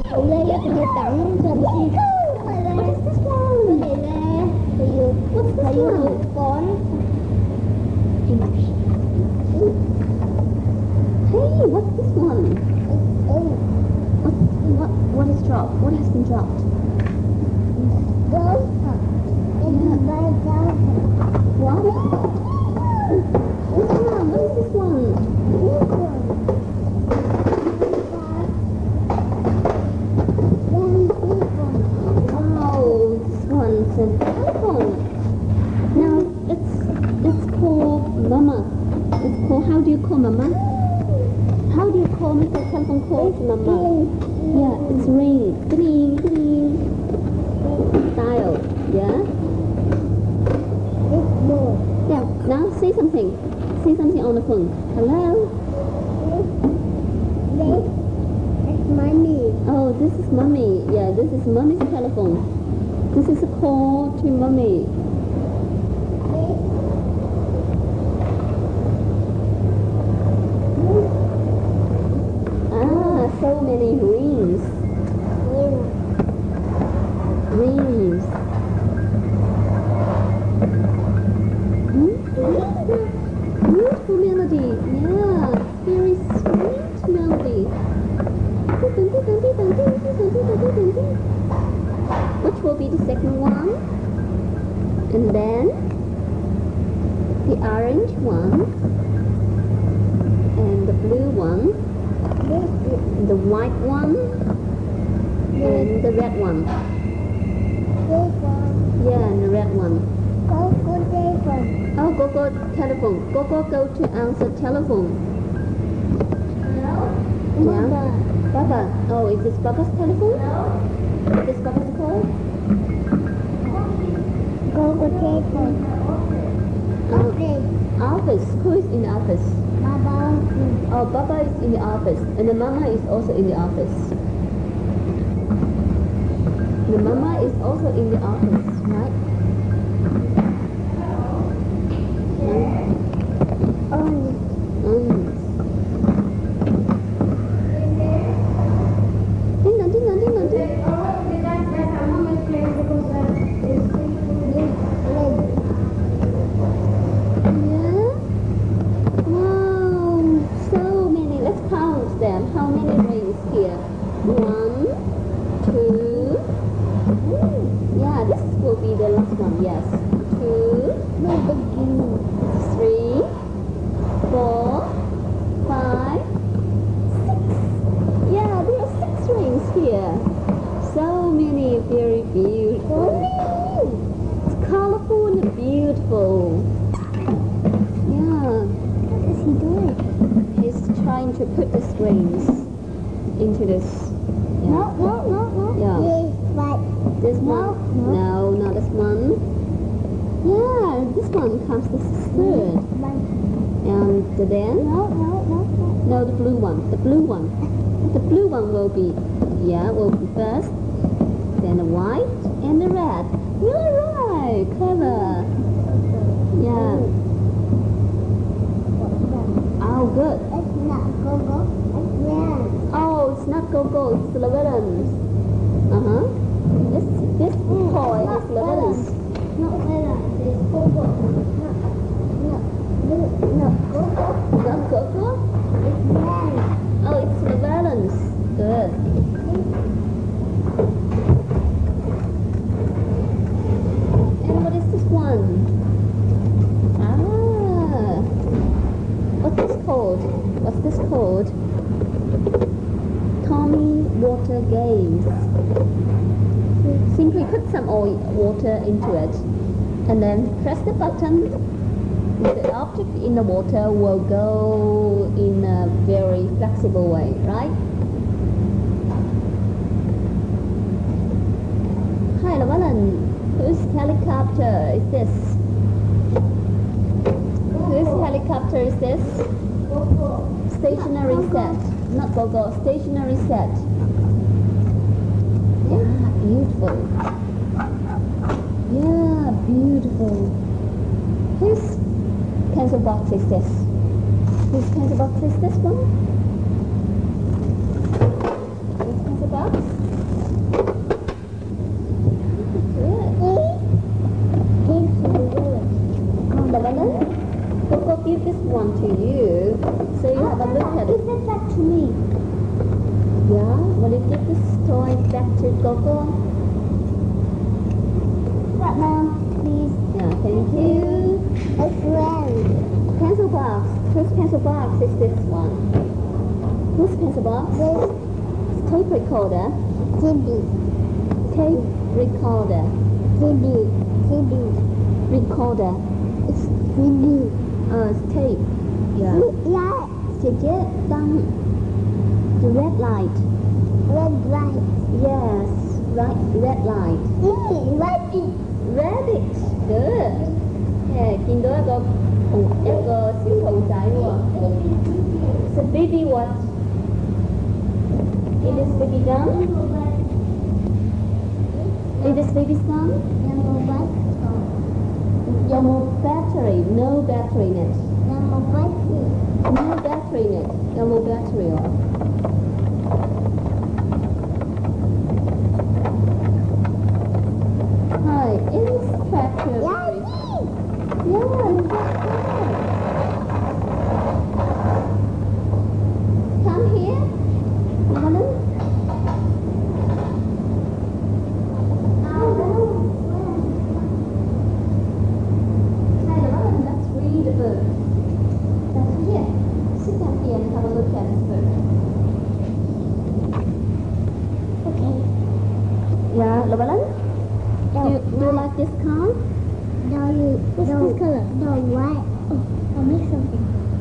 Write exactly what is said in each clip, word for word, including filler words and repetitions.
Lấy cái tặng cho đi. What is this one? What's this one? Phone. Hey, what's this one? What, what, what is dropped? What has been dropped? What? This one, what is this one? Wow, this one's a telephone. Now, it's, it's called Mama. It's called, how do you call Mama? How do you call Mister Telephone call to Mama? Yeah, it's ring. Ring, ring. Style, yeah? Yeah, now say something. Say something on the phone. Hello? This is Mommy. Oh, this is Mommy. Yeah, this is Mommy's telephone. This is a call to Mommy. Ah, so many rings. Rings. Beautiful melody, yeah, very sweet melody. Which will be the second one? And then the orange one, and the blue one, and the white one, and the red one. Yeah, and the red one. Go, go, telephone. Oh, go go telephone. Go go go to answer telephone. Hello? Yeah. Baba. Baba. Oh, is this Baba's telephone? Hello? Is this Baba's call? Go, go, telephone. Uh, Okay. office. Who is in the office? Baba. Oh, Baba is in the office, and the Mama is also in the office. The Mama is also in the office, right? Oh. Mm. Ding dong, ding dong, ding dong, ding. Yeah? Wow, so many. Let's count them. How many rings here? One, two. Yeah, this will be the last one. Yes. Two, three, four, five, six. Yeah, there are six rings here. So many, very beautiful. It's colorful and beautiful. Yeah. What is he doing? He's trying to put the strings into this. Yeah. No, no, no, no. Yeah. Yes, but This No, one? no. No, not this one. Yeah, this one comes the third. but And then? no, no, no, no. No, the blue one. The blue one. The blue one will be, yeah, will be first. Then the white and the red. You're right. Clever. Yeah. Oh, good. It's not go go. It's red. Oh, it's not go-go. It's Levellands. Uh-huh. This, this toy is Levellands. No, red. It's go go. No, no, no, go go. Not go-go? It's red. Oh, it's Levellands. Good. And what is this one? Ah. What's this called? What's this called? Tommy Water Games. Simply put some oil, water into it, and then press the button. The object in the water will go in a very flexible way, right? Hi, Llewellyn. Whose helicopter is this? Whose helicopter is this? Stationary set. Not go-go, stationary set. Yeah, beautiful. Yeah, beautiful. Whose pencil box is this? Whose pencil box is this one? Whose pencil box? this toy back to Gogo. What, Mom? Please. Yeah, thank you. It's red. Pencil box. Whose pencil box is this one? Whose pencil box? This Tape recorder. T V. Tape recorder. T V. T V. Recorder. It's T V. Uh, it's tape. Yeah. Yeah. Chị chế tăng. The red light. Red light. Yes. Right. Red light. Mm, red. Rabbit. Good. Yeah,見到一個紅一個小兔仔喎。It's a baby what? It is baby gun? It is baby's gun? Number one. Your more battery. No battery in it. Number one. No battery in it. Your more battery or? Hi, inspector. Yeah, Yeah, inspector. Come here. Helen. Hey, Helen, let's read a book. That's here. Sit down here and have a look at this book. okay. Yeah, Llewellyn? Do you, do you like this car? No, you. What's no, this color? No, white. Oh, I'll make something.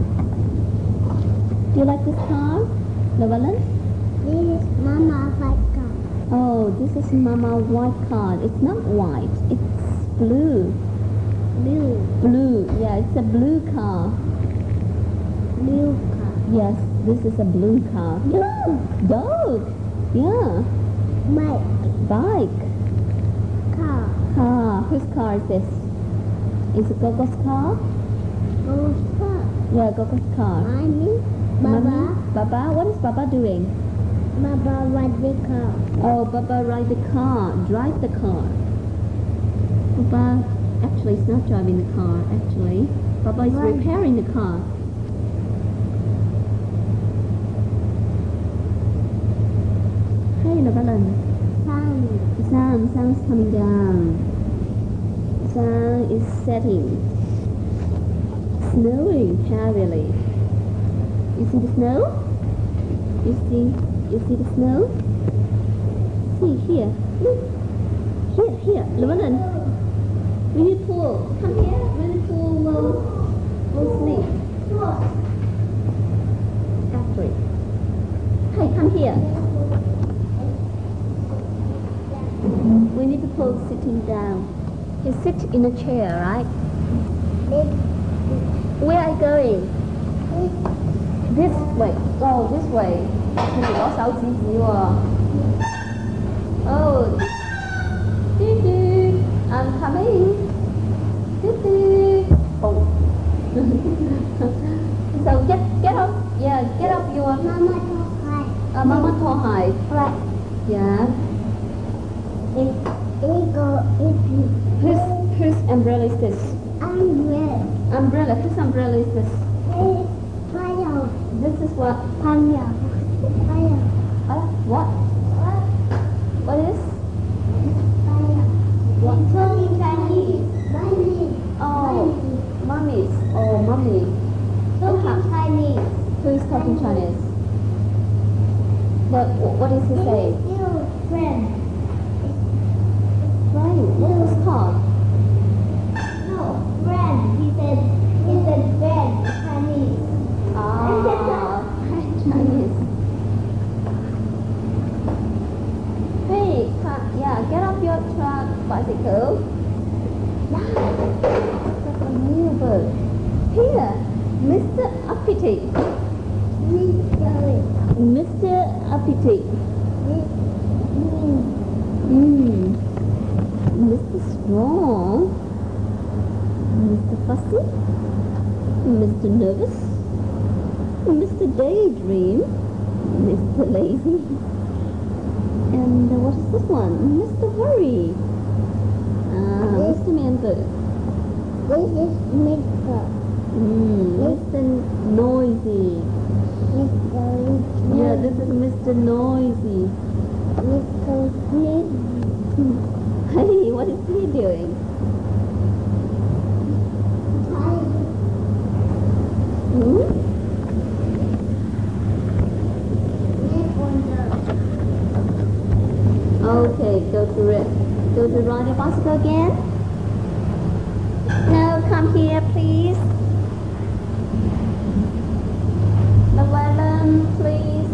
Do you like this car? Llewellyn? This is Mama white car. Oh, this is Mama white car. It's not white. It's blue. Blue. Blue. Yeah, it's a blue car. Blue car. Yes, this is a blue car. Blue. Dog. Yeah. White Bike. car. Car. Whose car is this? Is it Gogo's car? Blue car. Yeah, Gogo's car. Mommy. Baba. Mommy? Baba? What is Baba doing? Baba ride the car. Oh, Baba ride the car. Drive the car. Baba actually is not driving the car, actually. Baba is Right. repairing the car. Hey, Llewellyn. Sun. The sun, sun is coming down. The sun is setting. Snowing heavily. You see the snow? You see, you see the snow? See here. Look. Here, here, Llewellyn. Winnie Pooh, come here. Winnie Pooh will, will sleep. Actually. Hey, come here. Winnie the Pooh sitting down. He sit in a chair, right? This. Where are you going? This way. Oh, this way. Mình có sáu chỉ chỉ à. Oh. Dee dee. I'm coming. Dee dee. Oh. So get get up. Yeah, get up your. Mama told hi. Uh, Mama told hi. Right. Yeah. If we go, if you. Whose whose umbrella is this? I'm red. Umbrella. Whose umbrella is this? Hey, fire. This is what? Fire. Fire. Uh, what? What is? Fire. What? Talking Chinese. Mommy. Oh, mummies. Oh, mummy. Talking Chinese. Who is talking Chinese? What, what is he saying? You, friend. Right. What was it called? No, friend. He said, he said friend, Chinese. Ah, Chinese. Hey, ca- yeah, get off your truck, bicycle. That's a new bird. Here, Mister Uppity. Mister Uppity. Hmm. Mister Strong. Mister Fussy. Mister Nervous. Mister Daydream. Mister Lazy. And uh, what is this one? Mister Hurry. Ah, Mister Manbird. This is Mister. Mm, Mister Noisy. Mister. Yeah, this is Mister Noisy. Mister Pig. Hey, what is he doing? Hmm? Okay, go to it. Go to ride your bicycle again. No, come here, please. Llewellyn, please.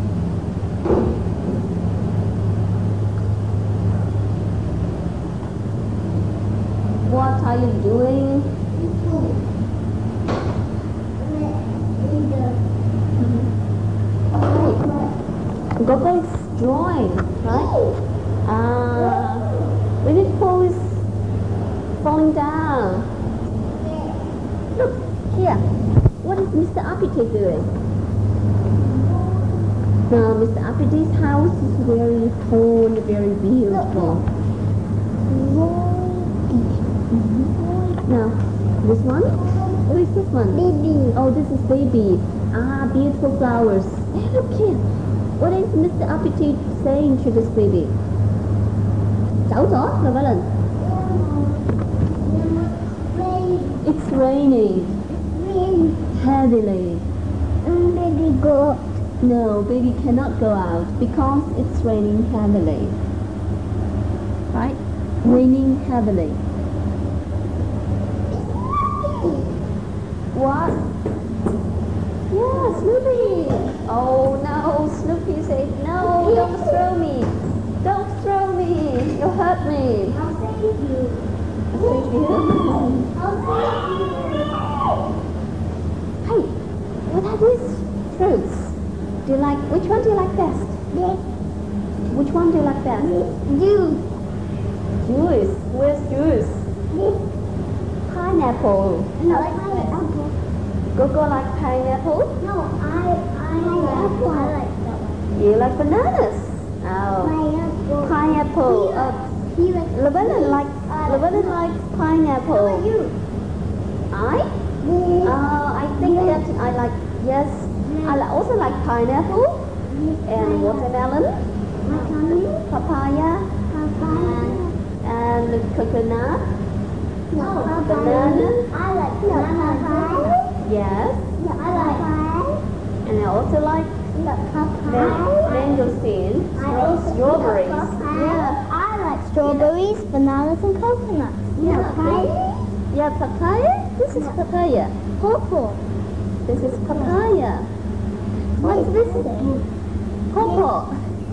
What are you doing? Gogo is drawing, right? Ah, Winnie the Pooh is falling down. Look, here. What is Mister Uppity doing? Now, Mister Uppity's house is very tall and very beautiful. Now, this one? Who is this one? Baby. Oh, this is baby. Ah, beautiful flowers. Hey, look here. What is Mister Uppity saying to this baby? Cháu gió, Llewellyn. It's raining. Rain. Heavily. And baby go. No, baby cannot go out because it's raining heavily. Right? Raining heavily. What? Yeah, Snoopy. Oh no, Snoopy said, no, don't throw me. Don't throw me. You'll hurt me. I'll save you. I'll save you. I'll save you. Hey, what are these fruits? Do you like, which one do you like best? This. Which one do you like best? Juice. Juice. Where's juice? This. Pineapple. No, I like apple. Gogo like pineapple? No, I I like apple. I like that one. You like bananas? Oh. Pineapple. Pineapple. Uh, You like Llewellyn like, Llewellyn likes pineapple. you. I? This. Uh, I think that I like, yes. I li- also like pineapple and watermelon, Watermelon. papaya, Papaya. and coconut. No, Banana. I like banana. Yes. No, I like pie. And I also like No, man- papaya. mangosteen, I stro- also strawberries. like papaya. Yeah. I like strawberries, bananas, and coconuts. Yeah. Papaya. Yeah, papaya. This is papaya. Purple. This is papaya. What's this thing? Purple.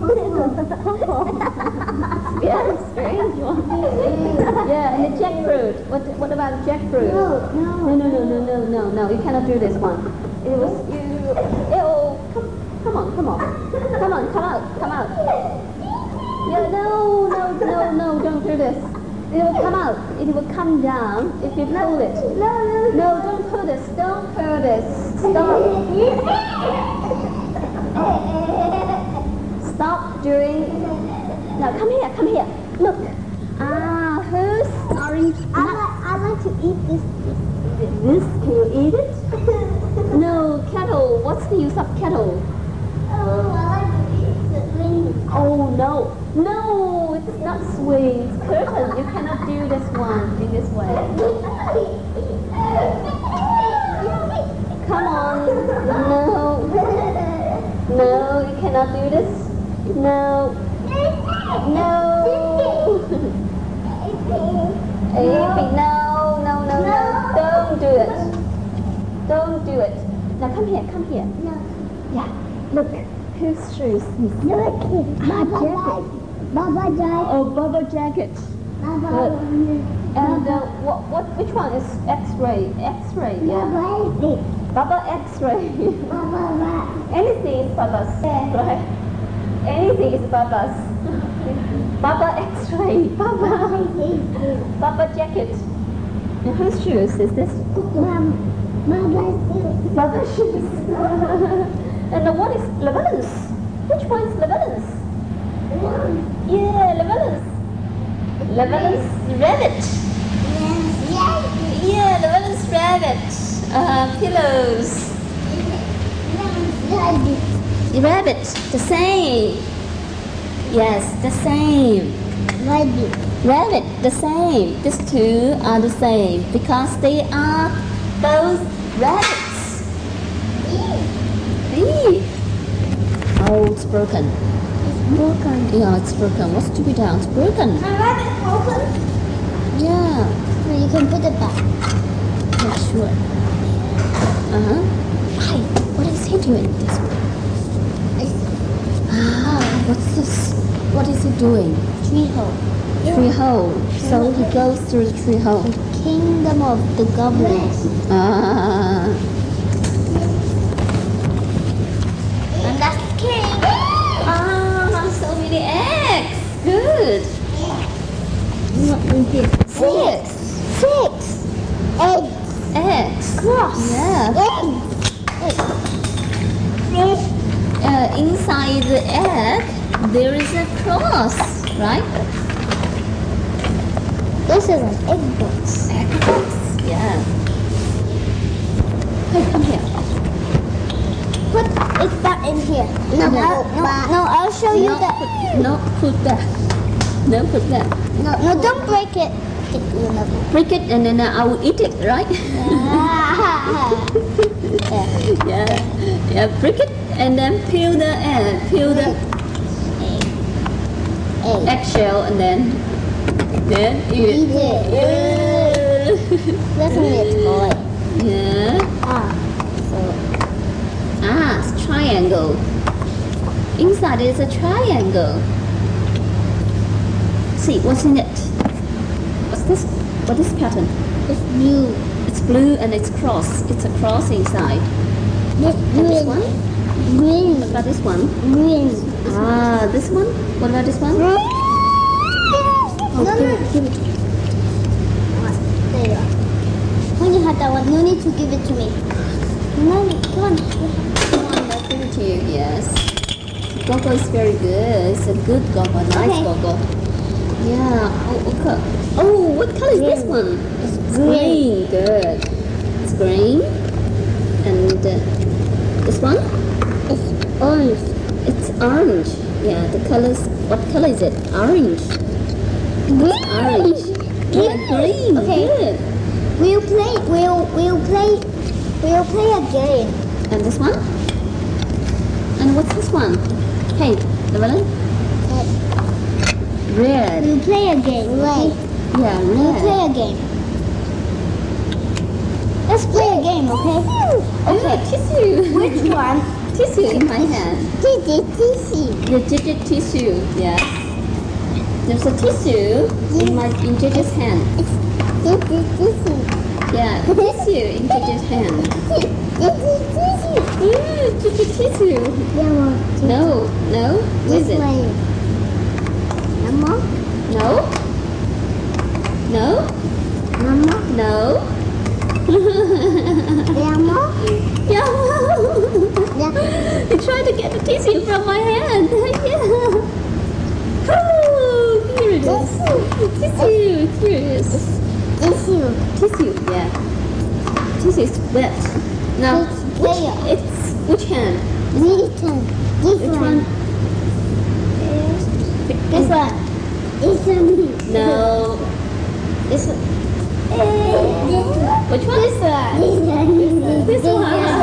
Yeah, strange one. Yeah, and the jackfruit. What what about jackfruit? No, No, no. no, no, no, no, no, no. You cannot do this one. It was you. Oh, come, come on, come on, come on, come out, come out. Yeah, no, no, no, no, don't do this. It will come out. It will come down if you pull it. No, no, No, don't pull this. Don't pull this. Stop. Stop doing. Now come here, come here. Look. Ah, who's orange? I like, I like to eat this. This, can you eat it? No, kettle. What's the use of kettle? Oh, I like to eat the thing. Oh no, no, it's not swing. It's curtain. You cannot do this one in this way. Come on. No, no, you cannot do this. No, no. Avery, no, no, no, no. Don't do it. Don't do it. Now come here, come here. No. Yeah, look. Whose shoes? Look, Baba jacket. died. Baba died. Oh, Bubba jacket. Baba. And uh, what, what, which one is X-ray? X-ray, yeah. Baba. Bubba X-ray. Baba. Anything is Bubba's, right? Anything is Bubba's. Bubba X-ray. Bubba. Bubba jacket. And whose shoes is this? Baba. Bubba shoes. And uh, what is Llewellyn's? Which one is Llewellyn's? Yeah, Llewellyn's. Llewellyn's rabbit. Yes. Yeah, Llewellyn's rabbit. Uh, pillows. Yes. Rabbit, the same. Yes, the same. Rabbit. Rabbit, the same. These two are the same because they are both rabbits. Hey. Oh, it's broken. It's broken. Yeah, it's broken. What's to be done? It's broken. My rabbit broken. Yeah. So you can put it back. Yeah, sure. Uh-huh. Hi, what is he doing this way? Ah, what's this? What is he doing? Tree hole. Tree hole. So he goes through the tree hole. Kingdom of the goblins. Ah. And that's the king. Ah, so many eggs. Good. What is it? Six. Six. Eggs. Eggs. Cross. Yeah. Eggs. Eggs. Uh, inside the egg, there is a cross, right? This is an egg box. Egg box. Yeah. Hey, come here. Put it back in here. No, No, no, no, no, I'll show you No, that. put, no, put that. No, put that. No, no, don't break it. You know. Break it and then I will eat it, right? Yeah. Yeah. Yeah, break it and then peel the egg, peel the Egg. eggshell and then then eat Eat it. it. That's only a toy. Yeah. Ah. So Ah, it's triangle. Inside is a triangle. See, what's in it? What's this? What is pattern? it's blue. It's blue and it's cross. It's a cross inside. This And this green. one? Green. What about this one? Green. Ah, this one? What about this one? No, Oh, no. give it, give it to me. There you are. When you have that one, no need to give it to me. No, come on. Come on, I'll give it to you. Yes. Gogo is very good. It's a good gogo. Nice Okay. gogo. Yeah. Oh, okay. Oh, what color is this Green. one? It's Green. Good. It's green. And uh, this one? It's orange. It's orange. Yeah, the colors. What color is it? Orange. Green. Orange. Yeah, green. Okay. Good. We'll play. We'll we'll play. We'll play a game. And this one? And what's this one? Hey, Llewellyn? Red. We'll play a game. Right. Yeah, We'll red. play a game. Let's play a game, okay? Okay, tissue. Which one? Tissue in my hand. Tissue, tissue. The digit tissue. Yes. There's a tissue in my in Gigi's hand. Tissue, tissue. Yeah, tissue in Gigi's hand. Tissue, tissue. Ooh, Gigi tissue. Yeah, well, tissue. No, no. What is This it? way. Mama? No. No. Mama? No. Grandma? Yeah. Yeah. He tried to get the tissue from my hand. Yeah. Oh, here it is. Tissue. Here it is. Tissue. Tissue. Yeah. Tissue is wet. Now, It's which, where? it's which hand? This one. This Which one. one? This one. This one. No. This one. This one. Which one? This one. This one.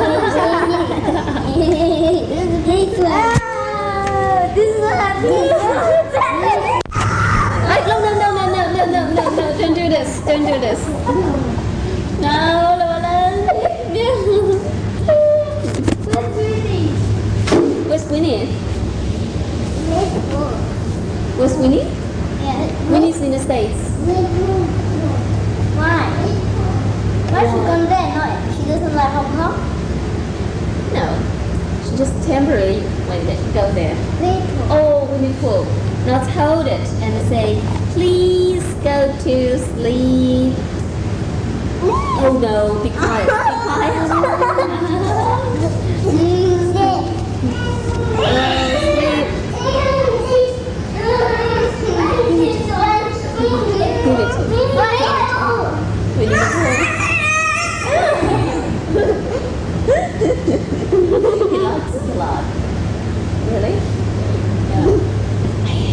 This one. This one. I, no, no, no, no, no, no, no, no, no, don't do this, don't do this. No, Llewellyn. What's Winnie? Where's Winnie? This one. Where's Winnie? Yeah. Winnie's in the States. Why? Why she gone there? No, she doesn't like Hong Kong. No. She just temporarily went there, go there. Little. Oh, Winnie Pooh. Now hold it and say, please go to sleep. Oh no, be quiet, be quiet. Give it to me. Winnie the Pooh. He likes it a lot. Really? Yeah.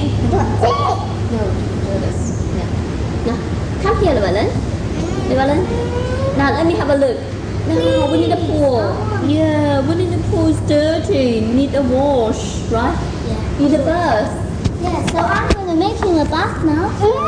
have a look. No, Winnie the Pooh. Yeah, Winnie the Pooh is dirty. Need a wash, right? Yeah. Need a bath. Yeah, so I'm gonna make him a bath now.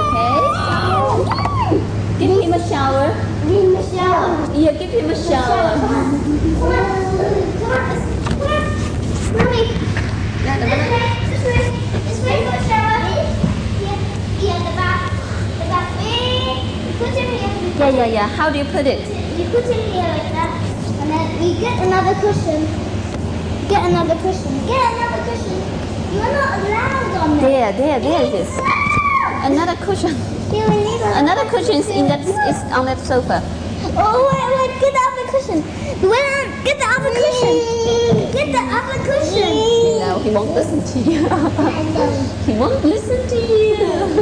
Okay. Give him a shower. Give him a shower. Yeah, give him a shower. Come on. Come on. Come on. Mommy. Yeah, the This bath. way. This way. This way for a shower. Yeah. Yeah, the bath. The bath. We put him here. Yeah, yeah, yeah. How do you put it? We put him here like that. And then we get another cushion. Get another cushion. Get another cushion. You're not allowed on there. There, there, there it is. Another cushion. Here we need a- Another cushion is in that is on that sofa. Oh wait, wait, get the other cushion. Wait, get the other cushion. Get the other cushion. No, he won't listen to you. He won't listen to you.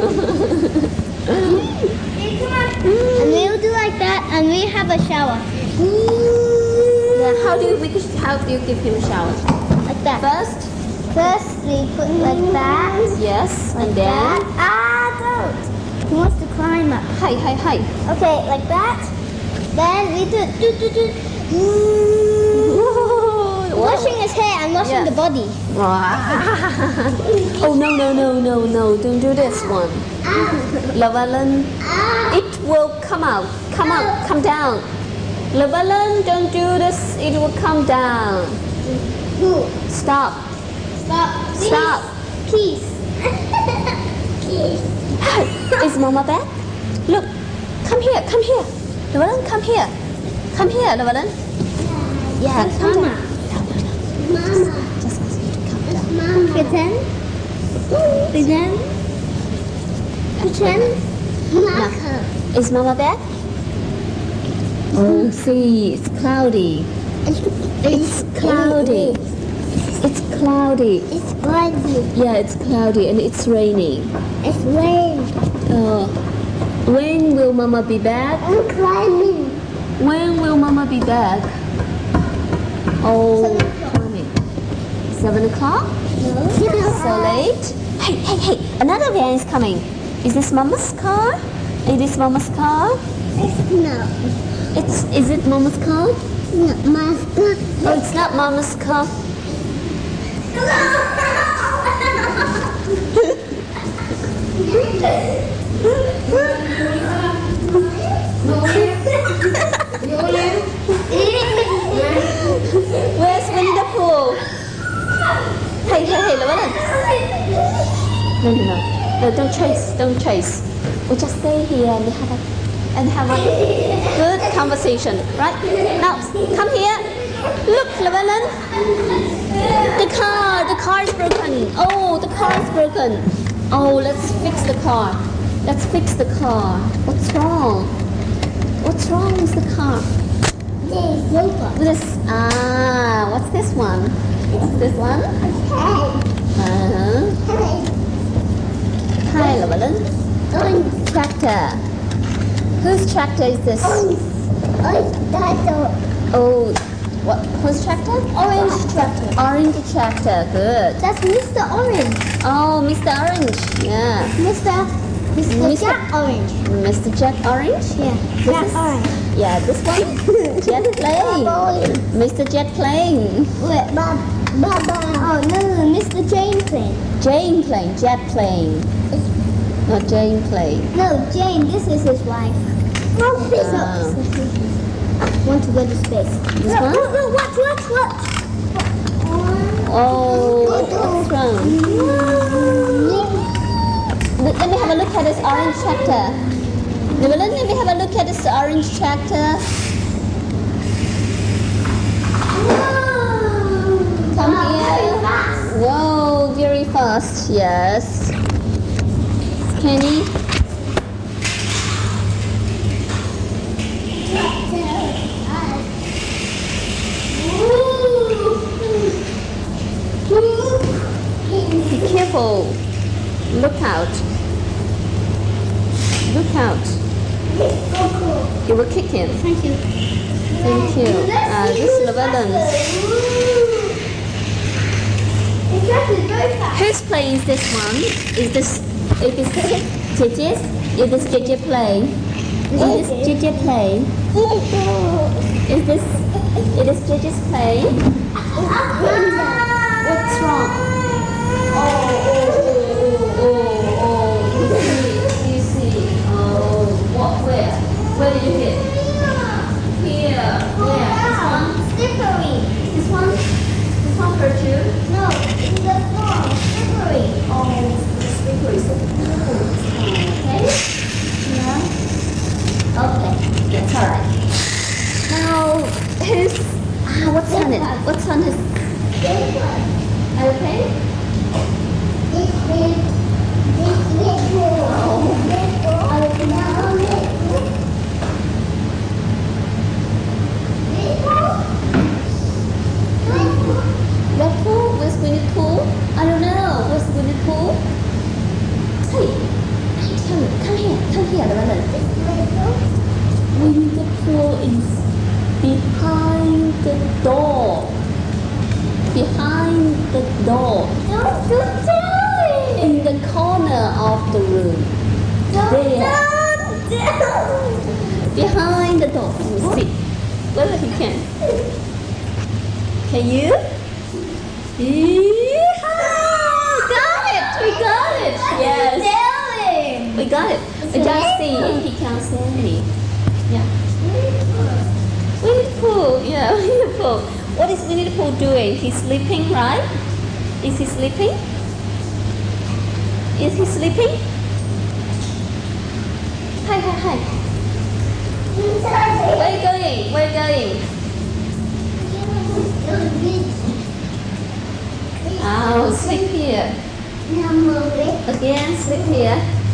Okay, come on. And we'll do like that, and we have a shower. Yeah, how do you we could- how do you give him a shower? Like that. First, First, we put like that. yes, and Like then that. Ah, don't. He wants to climb up. hi, hi, hi. Okay, like that. Then we do do do do. Washing his hair and washing Yeah. the body. Oh no no no no no! Don't do this one, Llewellyn. It will come out, come out, come down. Llewellyn, don't do this. It will come down. Stop. Stop. Stop. Peace. Peace. Is Mama back? Look, come here, come here. Llewellyn, come here. Come here, Llewellyn. Yeah, come Mama. down. Mama. Just come down. Mama. Pretend. Pretend. Pretend. Now, is Mama back? Oh, see, it's cloudy. It's cloudy. It's cloudy. It's cloudy. Yeah, it's cloudy and it's raining. It's rain. Uh, when will Mama be back? I'm climbing. When will Mama be back? Oh, Seven o'clock. climbing. Seven o'clock? No. So late? Hey, hey, hey! Another van is coming. Is this Mama's car? Is this Mama's car? No. It's. Is it Mama's car? No. Master. Oh, it's not Mama's car. Where's Winnie the Pooh? Hey, hey, hey, Llewellyn. No, no, no. No, don't chase. Don't chase. We just stay here and have a and have a good conversation, right? Now, come here. Look, Llewellyn. The car. The car is broken. Oh, the car is broken. Oh, let's fix the car. Let's fix the car. What's wrong? What's wrong with the car? This. Ah, what's this one? What's this one? Uh-huh. Hi, Llewellyn. Tractor. Whose tractor is this? Oh, what? Whose tractor? Orange tractor. Orange tractor. Good. That's Mister Orange. Oh, Mister Orange. Yeah. Mister Mister Mister Jack Orange. Mister Jack Orange. Yeah. This Jack is- Orange. Yeah, this one. Jet plane. Mister Jet plane. Wait, Bob. Baba. Oh no, no, no, Mister Jane plane. Jane plane. Jet plane. Not Jane plane. No, Jane. This is his wife. Oh, this Ah. is. Want to go to space? This Look, one? look, look, watch, watch, watch. Oh, what's wrong? Let let me have a look at this orange tractor. Llewellyn, let me have a look at this orange tractor. Come here. Whoa, very fast. Yes. Kenny. Be careful. Look out. Look out. You will kick him. Thank you. Thank you. Uh, this is Llewellyn's. It's actually very fast. Whose plane is this one? Is this, is this J J's? Is this J J plane? Is this J J play? Is this, it is J J's play? What's wrong? Oh, oh, oh, oh, oh, you see, you see. Oh, what, where? Where did you hit? Here, where? This one? Slippery. This one? This one hurt you? No, in the floor. Slippery. Oh, slippery, slippery. Okay? Yeah. Okay, that's alright. Now, who's, ah, what's on it? What's on his, This one. are you okay? This is this little. Little. Now little. Little. Red Pool? Where's Winnie Pooh? I don't know. Where's Winnie Pooh? Hey, hey, tell me. Come here. Come here, Llewellyn. Winnie the Pooh is behind the door. Behind the door. Don't don't tell me. In the corner of the room. Don't There. don't tell. Behind the door. Let me see. Whether he can. Can you? Yeehaw! Got it! We got it! Yes. Tell him. We got it. We just see if he can say me. Yeah. Winnie the Pooh. Yeah, Winnie the Pooh. What is Winnie the Pooh doing? He's sleeping, right? Is he sleeping? Is he sleeping? Hi, hi, hi. Where are you going? Where are you going? Oh, sleep here. Again, sleep here.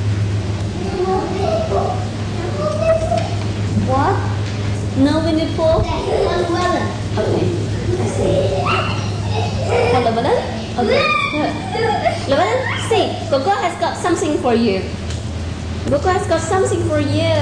What? No Winnie the Pooh? Okay, I see. Oh, Llewellyn? Okay, good. Llewellyn, see, Gogo has got something for you. Gogo has got something for you.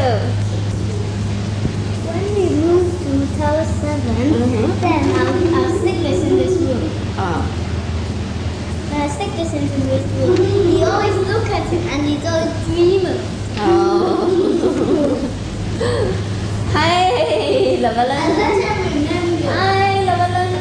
When we move to Tower seven, Mhm. then I'll, I'll stick this in this room. Oh. When I stick this into this room, he always look at it and he's always dreaming. Oh. Hi, And Llewellyn. let him remember. Hi, Llewellyn.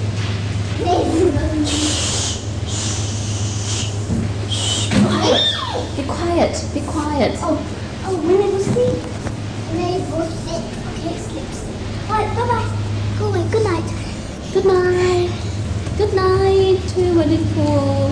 Be quiet. Be quiet. Oh, oh, when I go sleep. When I go sleep. Okay, sleep, sleep. Alright, bye-bye. Go away, good night. Good night. Good night to Winnie the Pooh.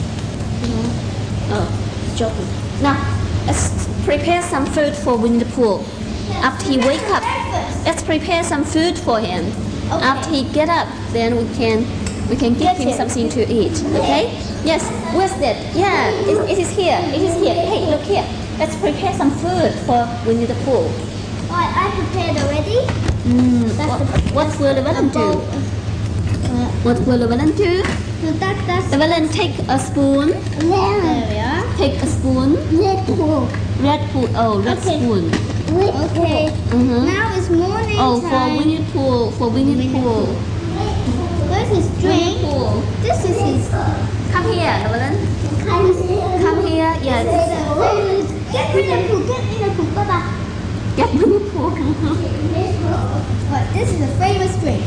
Oh, joking. Now, let's prepare some food for Winnie the Pooh. After he wake up, Breakfast. let's prepare some food for him. Okay. After he get up, then we can we can give Get him him. something to eat. Okay? Yes. Where's that? Yeah, it, it is here. It is here. Hey, look here. Let's prepare some food for Winnie the Pooh. Alright, I prepared already. Mm, That's what, the- what will Llewellyn do? Uh, What will Llewellyn do? so that, that's Llewellyn, take a spoon. There we are. Take a spoon. Little. Red spoon. Oh, red Okay. spoon. Okay. Mm-hmm. Now it's morning Oh, for time. Winnie the Pooh. For Winnie the Pooh. Where's his Winnie drink? the Pooh. This is his. Come here, Llewellyn. Come here. Yes. Get Winnie the Pooh. Get Winnie the Pooh. Bye-bye. Get Winnie the Pooh. But this is a famous drink.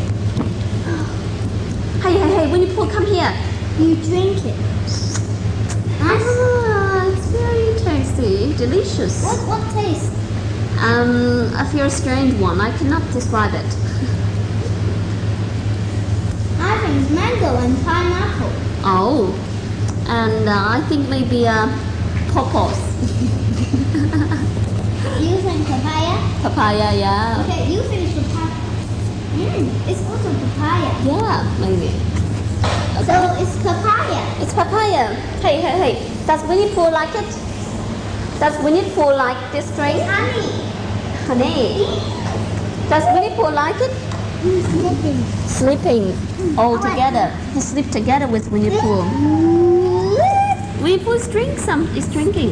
Hey, hey, hey, Winnie the Pooh, come here. You drink it. Ah, it's very tasty, delicious. What what taste? Um, a very strange one. I cannot describe it. I think it's mango and pineapple. Oh, and uh, I think maybe uh, pawpaws. You think papaya? Papaya, yeah. Okay, you think papaya. Mm, it's also papaya. Yeah, maybe. So it's papaya. It's papaya. Hey, hey, hey. Does Winnie the Pooh like it? Does Winnie the Pooh like this drink? Honey. Honey. Does Winnie the Pooh like it? He's slipping. Sleeping all together. He sleep together with Winnie the Pooh. Winnie the Pooh is drink some. Is drinking.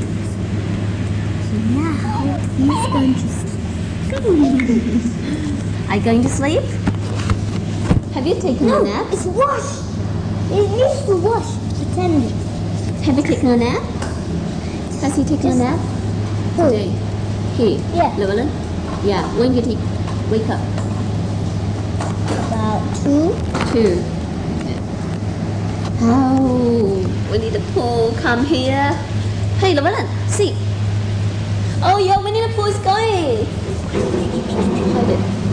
Now he's going to sleep. Are you going to sleep? Have you taken No, a nap? it's wash. It needs to wash. Pretending. Have you taken a nap? Has he taken a nap? Today. Here. Yeah. Llewellyn? Yeah. When did he wake up? About two. Two. Okay. Oh, Winnie the Pooh, come here. Hey, Llewellyn, see. Oh, yeah, Winnie the Pooh is going. Hide it.